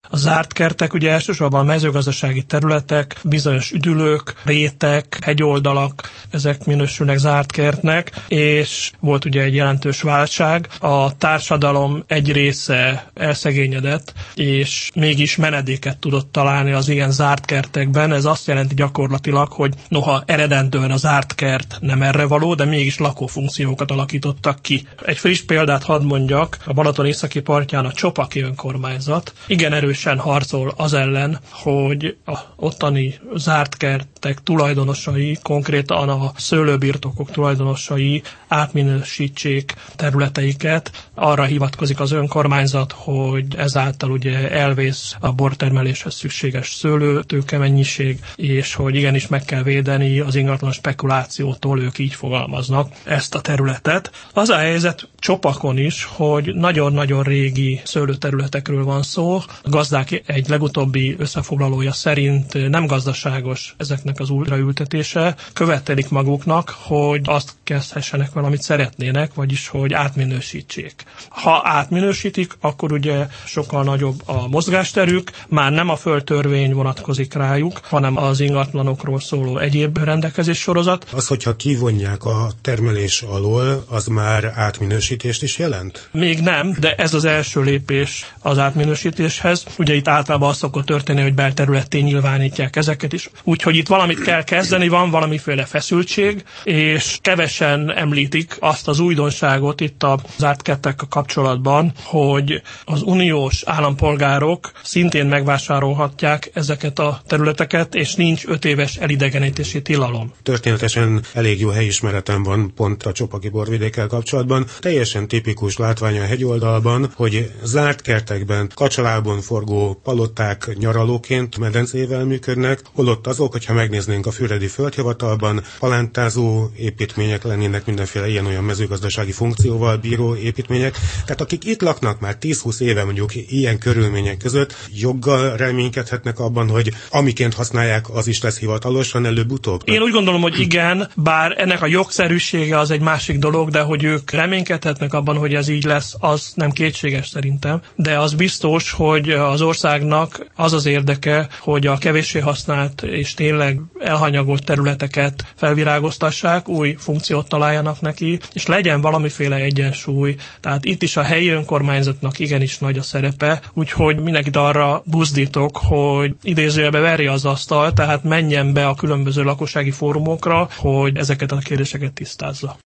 A zárt kertek ugye elsősorban mezőgazdasági területek, bizonyos üdülők, rétek, hegyoldalak, ezek minősülnek zárt kertnek, és volt ugye egy jelentős válság. A társadalom egy része elszegényedett, és mégis menedéket tudott találni az ilyen zárt kertekben. Ez azt jelenti gyakorlatilag, hogy noha eredendően a zárt kert nem erre való, de mégis lakófunkciókat alakítottak ki. Egy friss példát hadd mondjak, a Balaton északi partján a Csopaki önkormányzat igen erősen harcol az ellen, hogy a ottani zárt kertek tulajdonosai, konkrétan a szőlőbirtokok tulajdonosai átminősítsék területeiket. Arra hivatkozik az önkormányzat, hogy ezáltal ugye elvész a bortermeléshez szükséges szőlőtőke mennyiség, és hogy igenis meg kell védeni az ingatlan spekulációtól, ők így fogalmaznak ezt a területet. Az a helyzet Csopakon is, hogy nagyon-nagyon régi szőlőterületekről van szó. A gazdák egy legutóbbi összefoglalója szerint nem gazdaságos ezeknek az újraültetése. Követelik maguknak, hogy azt kezdhessenek valamit szeretnének, vagyis hogy átminősítsék. Ha átminősítik, akkor ugye sokkal nagyobb a mozgásterük, már nem a földtörvény vonatkozik rájuk, hanem az ingatlanokról szóló egyéb rendelkezés sorozat. Az, hogyha kivonják a termelés alól, az már átminősítést is jelent? Még nem, de ez az első lépés az átminősítéshez. Ugye itt általában az szokott történni, hogy belterületté nyilvánítják ezeket is. Úgyhogy itt valamit kell kezdeni, van valamiféle feszültség, és kevesen említik azt az újdonságot itt az zárt kertekkel kapcsolatban, hogy az uniós állampolgárok szintén megvásárolhatják ezeket a területeket, és nincs 5 éves elidegenítési tilalom. Történetesen elég jó helyismeretem van pont a Csopaki borvidékkel kapcsolatban. Teljesen tipikus látvány a hegyoldalban, hogy zárt kertekben kacsalábon forgó palották nyaralóként medencével működnek, holott azok, hogyha megnéznénk a Füredi Földhivatalban, palántázó építmények lennének, mindenféle ilyen-olyan mezőgazdasági funkcióval bíró építmények. Tehát akik itt laknak már 10-20 éve mondjuk ilyen körülmények között, joggal reménykedhetnek abban, hogy amiként használják, az is lesz hivatalosan előbb-utóbb. Én úgy gondolom, hogy igen, bár ennek a jogszerűsége az egy másik dolog, de hogy ők reménykedhetnek abban, hogy ez így lesz, az nem kétséges szerintem. De az biztos, hogy az országnak az az érdeke, hogy a kevéssé használt és tényleg elhanyagolt területeket felvirágoztassák, új funkciót találjanak neki, és legyen valamiféle egyensúly. Tehát itt is a helyi önkormányzatnak igenis nagy a szerepe, úgyhogy mindenkit arra buzdítok, hogy idézőjelbe verje az asztalt, tehát menjen be a különböző lakossági fórumokra, hogy ezeket a kérdéseket tisztázza.